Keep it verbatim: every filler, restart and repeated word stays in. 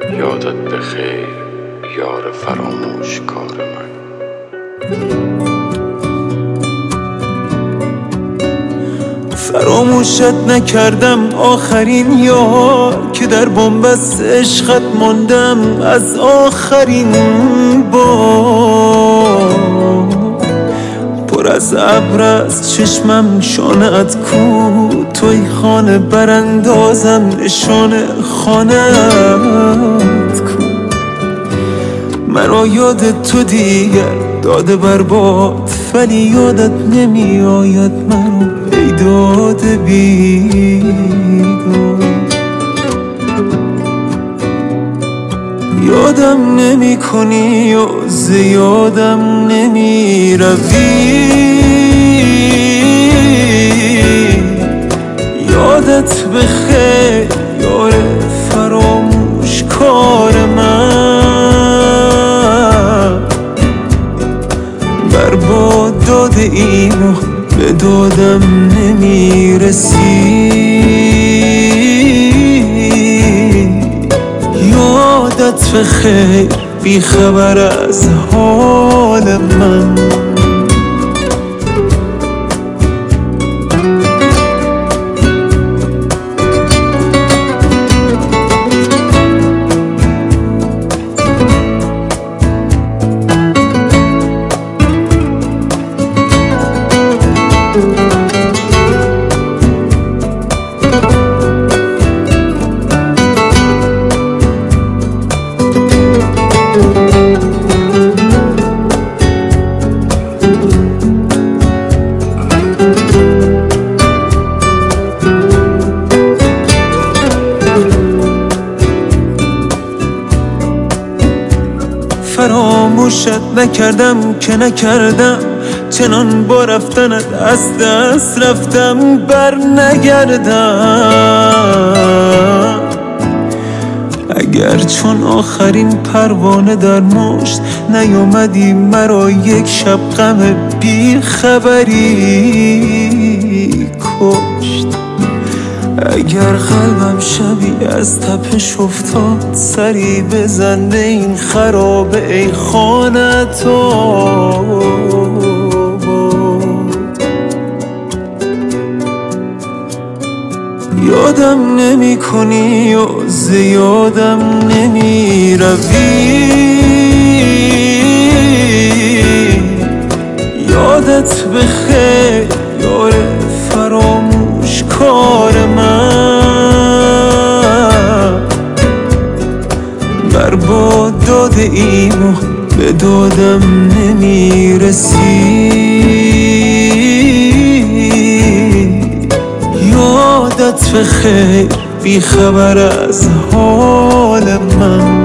یادت بخیر یار فراموش کار من. فراموشت نکردم آخرین یار که در بنبست عشقت ماندم از آخرین بار. پر از ابر از چشمم شانه‌ات کو، توی خانه براندازم نشانه خانه‌ات کو. مرا یاد تو دیگر داده برباد، ولی یادت نمی آید مرا ای داده بیداد. یادم نمی کنی و زیادم نمی روی، یادت بخیر یار فراموش کار من. برباد داده اینو به دادم نمی رسی، یادت بخیر بی خبر از حال من. فراموشت نکردم که نکردم، چنان با رفتنت از دست رفتم بر نگردم. اگر چون آخرین پروانه در مشت نیامدی مرا یک شب غم بی خبری کشت. اگر قلبم شبی از تپش افتاد سری بزن این خرابه ای خانه تو. یادم نمی کنی و زیادم نمی روی، یادت بخیر یار فراموش کار من. برباد داده اینو به دادم نمی رسی، یادت بخیر بی خبر از حال من.